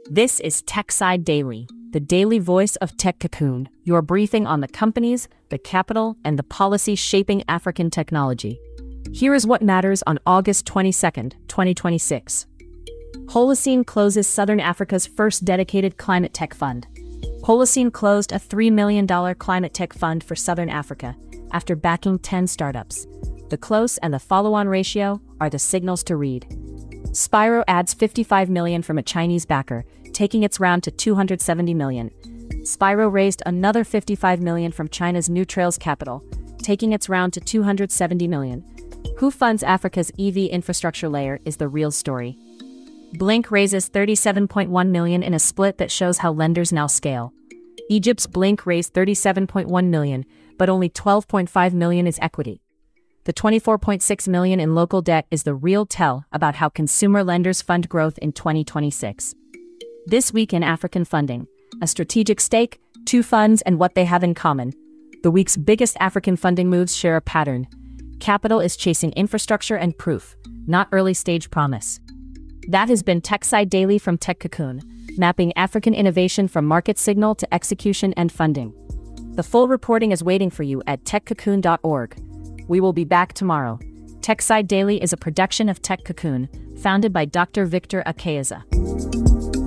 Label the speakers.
Speaker 1: This is TechSide Daily, the daily voice of Tech Cocoon, your briefing on the companies, the capital, and the policies shaping African technology. Here is what matters on August 22, 2026. Holocene closes Southern Africa's first dedicated climate tech fund. Holocene closed a $3 million climate tech fund for Southern Africa after backing 10 startups. The close and the follow-on ratio are the signals to read. Spiro adds $55 million from a Chinese backer, taking its round to $270 million. Spiro raised another $55 million from China's New Trails Capital, taking its round to $270 million. Who funds Africa's EV infrastructure layer is the real story. Blink raises $37.1 million in a split that shows how lenders now scale. Egypt's Blink raised $37.1 million, but only $12.5 million is equity. The $24.6 million in local debt is the real tell about how consumer lenders fund growth in 2026. This week in African funding, a strategic stake, two funds, and what they have in common. The week's biggest African funding moves share a pattern. Capital is chasing infrastructure and proof, not early-stage promise. That has been TechSide Daily from Tech Cocoon, mapping African innovation from market signal to execution and funding. The full reporting is waiting for you at techcocoon.org. We will be back tomorrow. TechSide Daily is a production of Tech Cocoon, founded by Dr. Victor Akayaza.